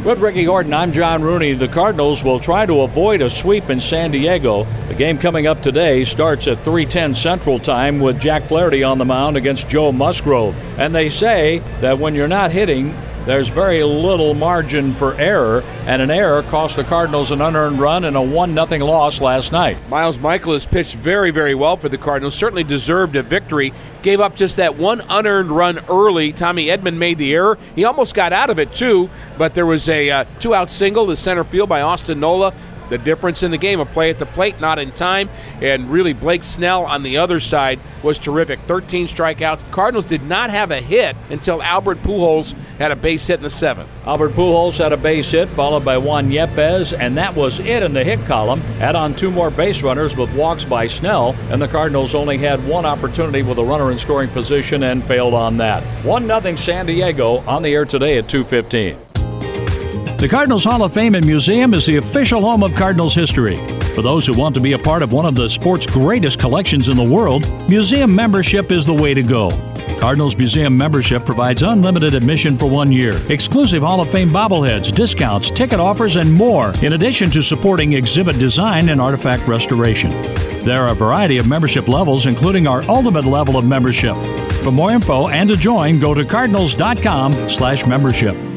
With Ricky Horton, I'm John Rooney. The Cardinals will try to avoid a sweep in San Diego. The game coming up today starts at 3:10 Central Time with Jack Flaherty on the mound against Joe Musgrove. And they say that when you're not hitting, there's very little margin for error, and an error cost the Cardinals an unearned run and a 1-0 loss last night. Miles Michaelis pitched very, very well for the Cardinals, certainly deserved a victory. Gave up just that one unearned run early. Tommy Edman made the error. He almost got out of it, too, but there was a two-out single to center field by Austin Nola. The difference in the game, a play at the plate, not in time, and really Blake Snell on the other side was terrific. 13 strikeouts. Cardinals did not have a hit until Albert Pujols had a base hit in the 7th. Albert Pujols had a base hit, followed by Juan Yepez, and that was it in the hit column. Add on 2 more base runners with walks by Snell, and the Cardinals only had one opportunity with a runner in scoring position and failed on that. 1-0 San Diego on the air today at 2:15. The Cardinals Hall of Fame and Museum is the official home of Cardinals history. For those who want to be a part of one of the sport's greatest collections in the world, museum membership is the way to go. Cardinals Museum membership provides unlimited admission for 1 year, exclusive Hall of Fame bobbleheads, discounts, ticket offers, and more, in addition to supporting exhibit design and artifact restoration. There are a variety of membership levels, including our ultimate level of membership. For more info and to join, go to cardinals.com/membership.